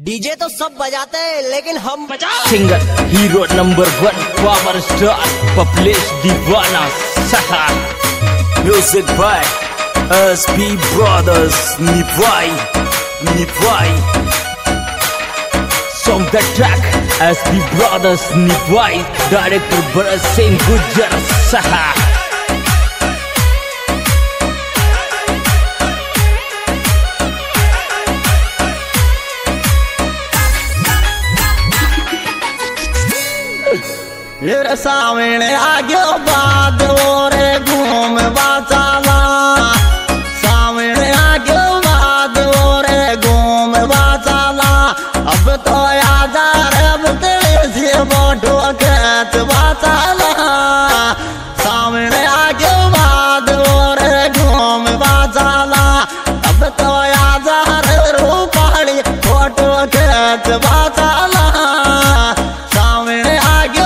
DJ तो सब बजाते हैं लेकिन हम singer hero number 1 power star Paplesh Deewana सहा म्यूजिक बाय एसपी ब्रदर्स निभाई song the track SP brothers निभाई डायरेक्टर भरत सिंह गुज्जर सहा मेरे सामने आगे बाद रे घूम बाचाला सामने आगे बाद रे घूम बाचाला अब तो आजा रे तेरे से बोटो खेत बाचाला सामने आगे बाद रे घूम बाचाला अब तो आजा रे रूपाली फोटो खेत बाचाला सामने आगे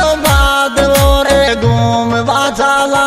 घूम बाचाला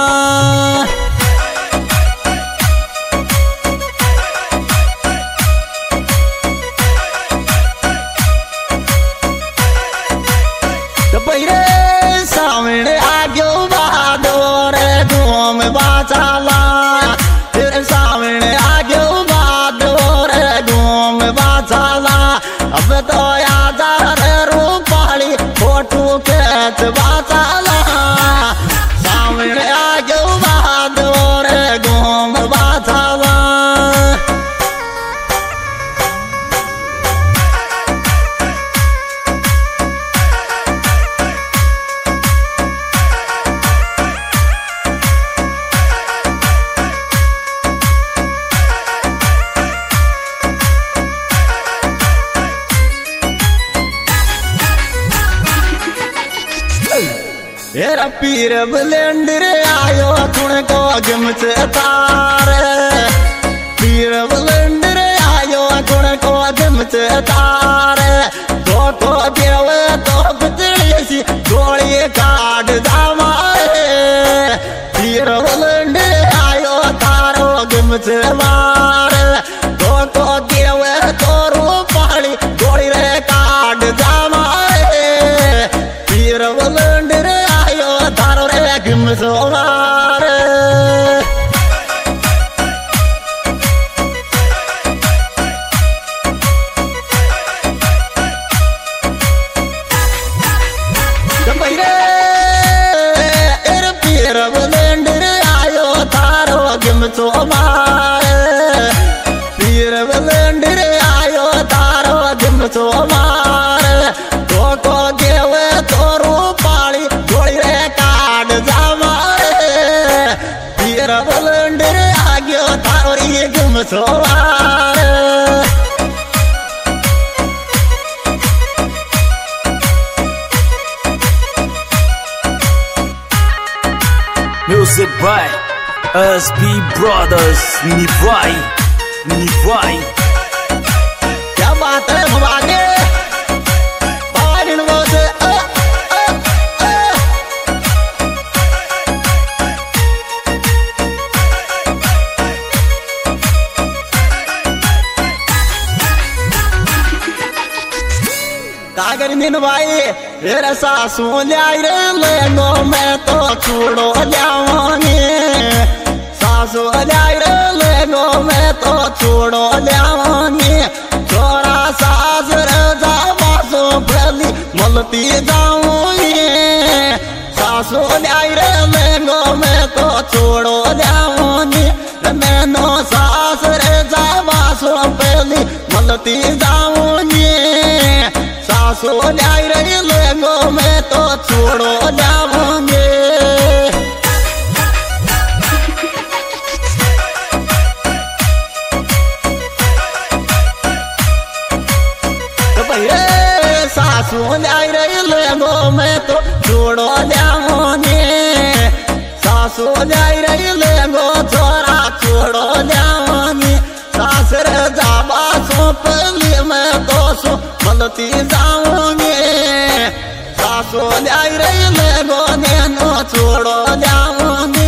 पहिरे सामने आगे बाद रे घूम बाचाला तेरे सामने आगे बाद रे घूम बाचाला अब तो आजा रे रूपाली फोटो खेत बाचाला सामने आगे बाद रे घूम बाचाला तेरा पीर ब्लेंडर आयो तुमको गिमच तारे पीर ब्लेंडर आयो तुमको गिमच तारे तो देवे तो बिजली सी गोली काट दामाए पीर ब्लेंडर आयो तारो गिमच मारे तो देवे तो रूपाली गोली रे काट दामाए पीर ब्लेंडर तारो रे गिमसोमार पहिरे पीर ब्लेंडर आयो तारो गिमसोमार पीर ब्लेंडर आयो तारो गिमसोमार तो देवे तो रूपाली गोली रे काट जामारे पीर ब्लेंडर आगे तारो रे गिमसोमार म्यूजिक बाय एसपी ब्रदर्स निभाई क्या बात है भवानी कागर मीन भाई तेरे सासू ल्याई रे लेंगो मैं तो छोड़ो जाऊंगी सासू ल्याई रे लेंगो मैं तो छोड़ो जाऊंगी छोरा सास रे जा बासो फैली मलती जाऊंगी सासू ल्याई रे लेंगो मैं तो छोड़ो जाऊंगी मैनो सास रे जा बासो फैली मलती जाऊंगी सासू ल्याई रही लेंगो मैं तो छोड़ो जाऊंगे सासू ल्याई रही लेंगो मैं तो छोड़ो जाऊंगे सासू ल्याई रही लेंगो छोरा छोड़ो जाऊंगी सास रे जाबा सो पहली मैं तो सो मलती जाऊंगी सासू ल्याई रही लेंगो नैनो छोड़ो जाऊंगी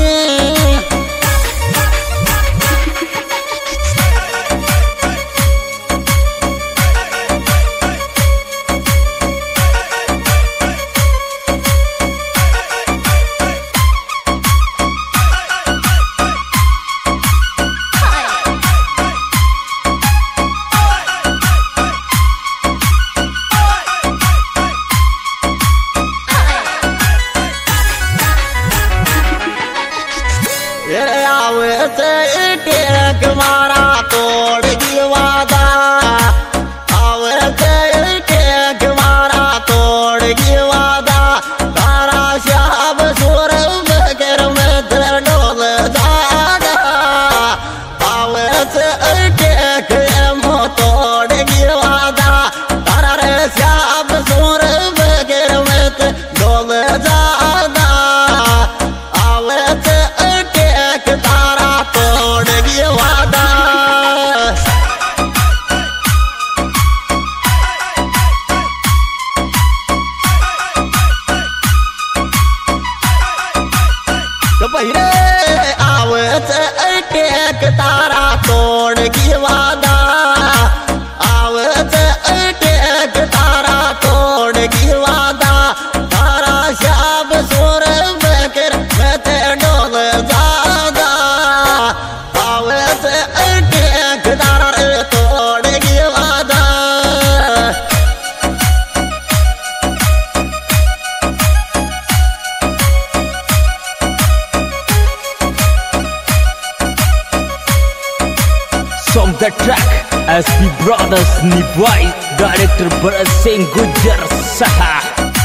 the track SP Brothers Nibwai, Director Bharat Singh Gujjar Saha.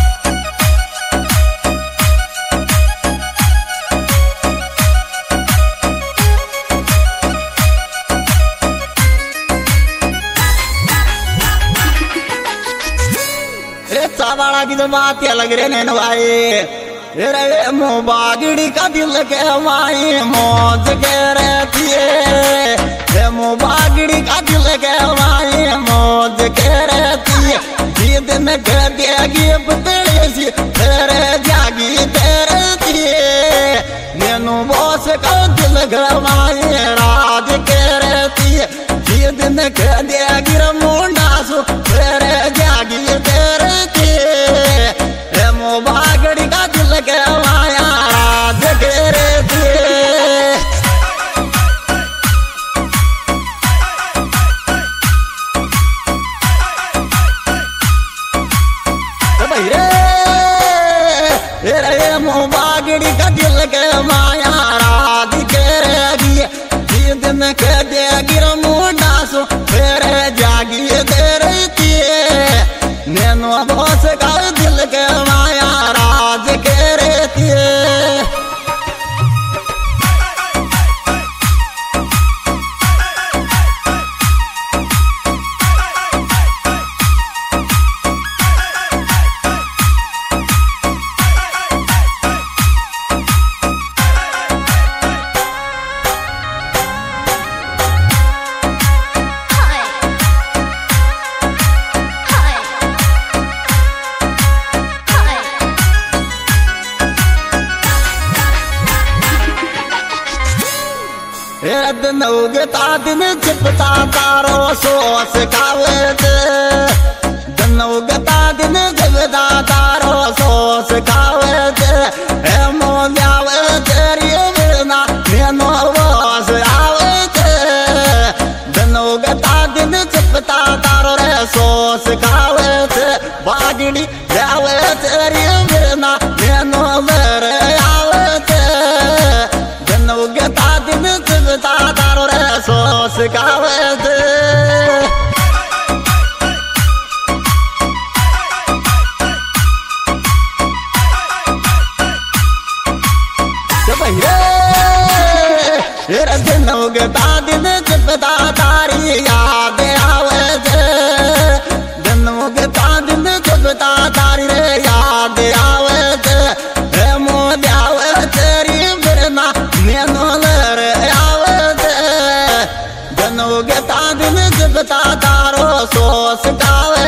चावाड़ा की तो बात लग रहे ने भाई रे बागड़ी का दिल के माई मौज के रहती है बागड़ी का दिल के माई मौज के रहती है दिन के देगी तेरे सी तेरे जागी तेरे नैनो बोस का दिल के माई राज के रहती है दिन के देगी मुंडा सो तेरे जागी तेरे बागड़ी का दिल के माया राज के रहती भाई रे बागड़ी का दिल के माया राज के रहती दिन के देगी मुंडा सो तेरे जागी दे रहती नैनो बोस का दिल के माया राज के रहती है। दिन उगता दिन चिपता तारो सोस खावे दिन उगता दिन चिपता तारो सोस खावे हे मोल्यावे तेरी बिना नैनो बोस आवे दिन उगता दिन चिपता तारो रे सोस खावे बागड़ी जावे तेरी बिना नैनो मेरे आवे दिन उगता दिन चिपता तारो रे सोस खावे दिन उगता दिन चिपता तारी याद आवे दिन उगता दिन चिपता तारी रे याद आवे हे मोद्यावे तेरी बिना नैनो रे आवे दिन उगता दिन चिपता तारो सोस खावे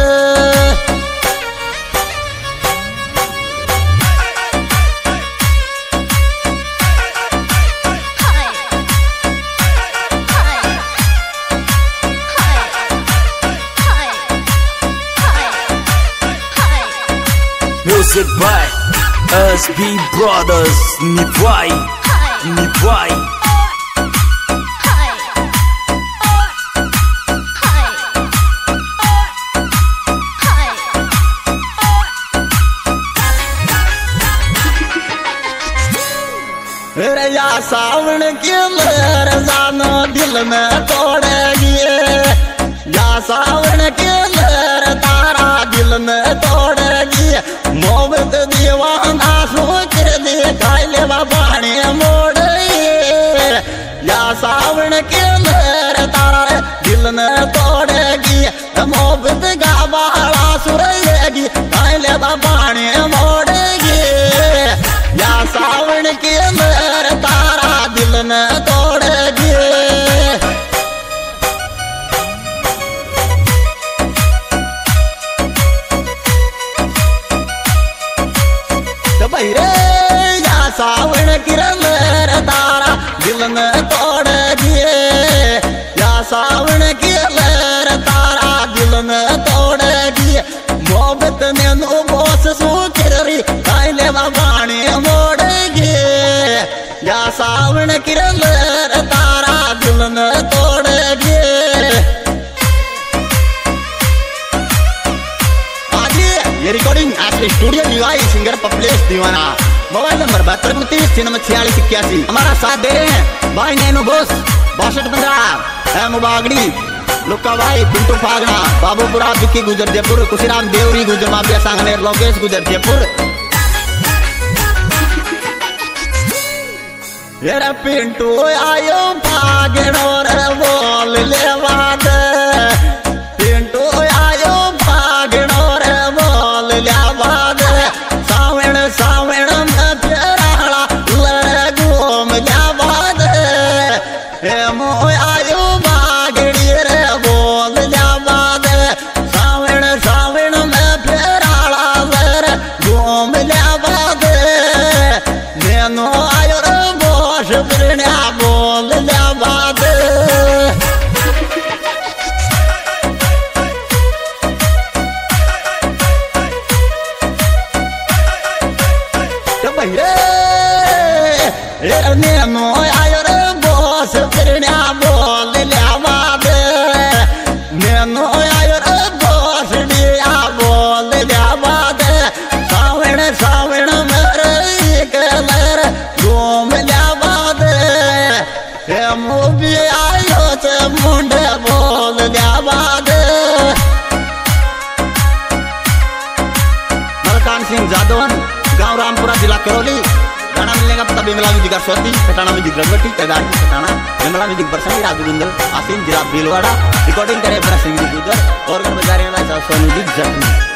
Music by SP Brothers Nibwai, Nibwai. या सावन की लहर जानो दिल में तोड़ेगी या सावन की लहर तारा दिल में तोड़ेगी मोहब्बत दीवाना सोच दे खाइले पानी मोड़ेगी या सावन की लहर तारा दिल में तोड़ेगी मोहब्बत का बाड़ा सुरेगी खाइले पानी मोड़ेगी या सावन की लहर तारा दिल में तोड़ेगी भाई रे या सावन की लहर तारा दिल में तोड़ेगी या सावन की लहर तारा दिल में तोड़ेगी मोहब्बत नैनो बोस सूखरी खाइले पानी मोड़ेगी या सावन की लहर तारा दिल में तोड़ेगी ये रिकॉर्डिंग एसपी स्टूडियो न्यूआई singer Paplesh Deewana. Mobile number 7229 हमारा साथ दे रहे हैं भाई नैनो बोस 6215 मुबागड़ी लुक्का भाई पिंटू फागना बाबूपुरा विक्की गुजर जयपुर कुशीराम देवरी गुजर माफिया सांगनेर लोकेश गुजर जयपुर। येरा पिंटू आयो फागनो रे बोल लेवा दे पिंटू आयो फागनो रे बोल लेवा दे सावण सावण में फेराला लड़े घूम लेवा दे हे मो आयो बागड़ी रे बोल लेवा दे सावण सावण में फेराला लड़े घूम लेवा दे नैनो आयो रे बोश बिरण्या बोल लेवा दे। नैनो आयो रे बोस बिरण्या बोल लेवा दे नैनो आयो रे बोस डिया बोल लेवा दे सावण सावण मेरे कलर घूम लेवा दे हे मूवी आयो से मुंडे बोल लेवा दे। मलकान सिंह जादवन गांव रामपुरा जिला करौली। गाना मिलेगा पता बिमला म्यूजिक स्वाति कटाना म्यूजिक रगवटी कगाड़ी कटाना बिमला म्यूजिक बरसंगी राघुविंदर आसिम जिला भीलवाड़ा रिकॉर्डिंग करे बड़ा सिंह गुजर और बजा रहे हैं सोनू जी जटनी।